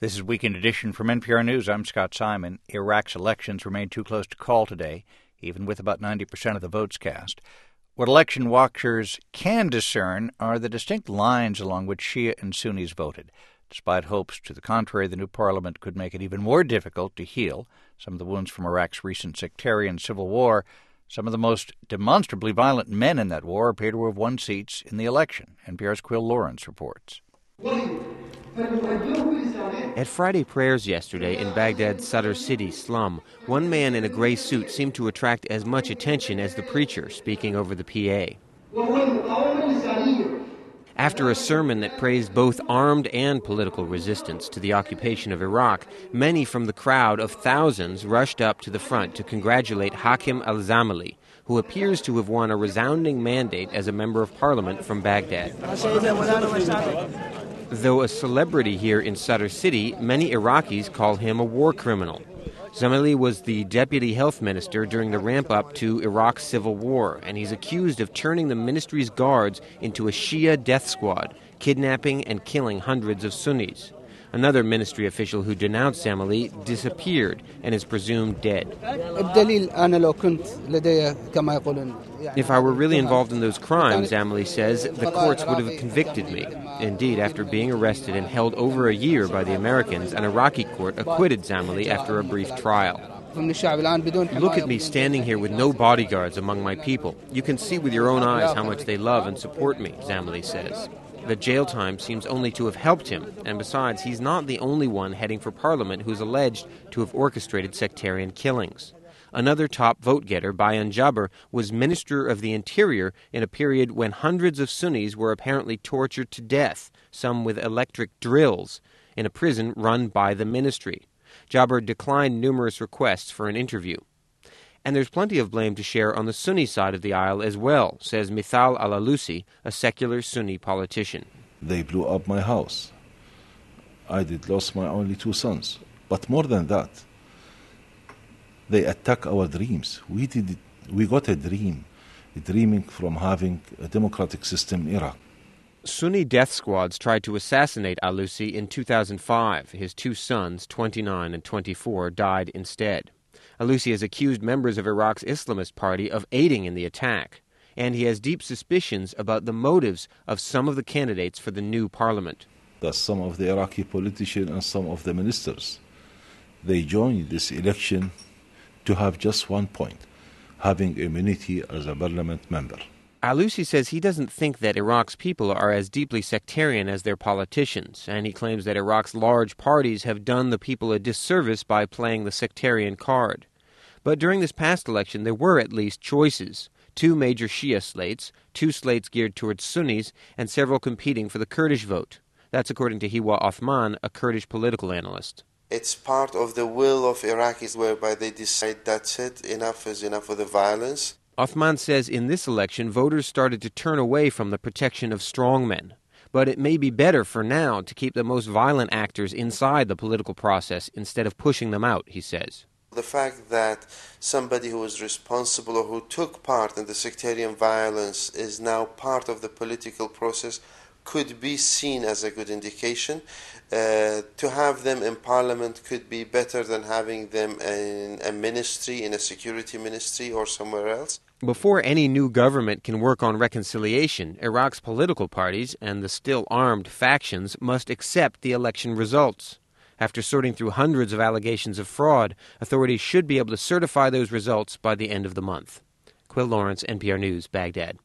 This is Weekend Edition from NPR News. I'm Scott Simon. Iraq's elections remain too close to call today, even with about 90% of the votes cast. What election watchers can discern are the distinct lines along which Shia and Sunnis voted. Despite hopes to the contrary, the new parliament could make it even more difficult to heal some of the wounds from Iraq's recent sectarian civil war. Some of the most demonstrably violent men in that war appear to have won seats in the election. NPR's Quill Lawrence reports. At Friday prayers yesterday in Baghdad's Sadr City slum, one man in a gray suit seemed to attract as much attention as the preacher speaking over the PA. After a sermon that praised both armed and political resistance to the occupation of Iraq, many from the crowd of thousands rushed up to the front to congratulate Hakim al-Zamali, who appears to have won a resounding mandate as a member of parliament from Baghdad. Though a celebrity here in Sadr City, many Iraqis call him a war criminal. Zamali was the deputy health minister during the ramp-up to Iraq's civil war, and he's accused of turning the ministry's guards into a Shia death squad, kidnapping and killing hundreds of Sunnis. Another ministry official who denounced Zamali disappeared and is presumed dead. If I were really involved in those crimes, Zamali says, the courts would have convicted me. Indeed, after being arrested and held over a year by the Americans, an Iraqi court acquitted Zamali after a brief trial. Look at me standing here with no bodyguards among my people. You can see with your own eyes how much they love and support me, Zamali says. The jail time seems only to have helped him, and besides, he's not the only one heading for parliament who's alleged to have orchestrated sectarian killings. Another top vote-getter, Bayan Jabr, was Minister of the Interior in a period when hundreds of Sunnis were apparently tortured to death, some with electric drills, in a prison run by the ministry. Jabr declined numerous requests for an interview. And there's plenty of blame to share on the Sunni side of the aisle as well, says Mithal al-Alusi, a secular Sunni politician. They blew up my house. I did lost my only 2 sons. But more than that, they attack our dreams. We got a dream, dreaming from having a democratic system in Iraq. Sunni death squads tried to assassinate Alusi in 2005. His 2 sons, 29 and 24, died instead. Alusi has accused members of Iraq's Islamist party of aiding in the attack, and he has deep suspicions about the motives of some of the candidates for the new parliament. That some of the Iraqi politicians and some of the ministers, they joined this election to have just one point, having immunity as a parliament member. Alusi says he doesn't think that Iraq's people are as deeply sectarian as their politicians, and he claims that Iraq's large parties have done the people a disservice by playing the sectarian card. But during this past election, there were at least choices. 2 major Shia slates, 2 slates geared towards Sunnis, and several competing for the Kurdish vote. That's according to Hiwa Othman, a Kurdish political analyst. It's part of the will of Iraqis whereby they decide that's it, enough is enough of the violence. Othman says in this election, voters started to turn away from the protection of strongmen. But it may be better for now to keep the most violent actors inside the political process instead of pushing them out, he says. The fact that somebody who was responsible or who took part in the sectarian violence is now part of the political process could be seen as a good indication. To have them in parliament could be better than having them in a ministry, in a security ministry or somewhere else. Before any new government can work on reconciliation, Iraq's political parties and the still armed factions must accept the election results. After sorting through hundreds of allegations of fraud, authorities should be able to certify those results by the end of the month. Quill Lawrence, NPR News, Baghdad.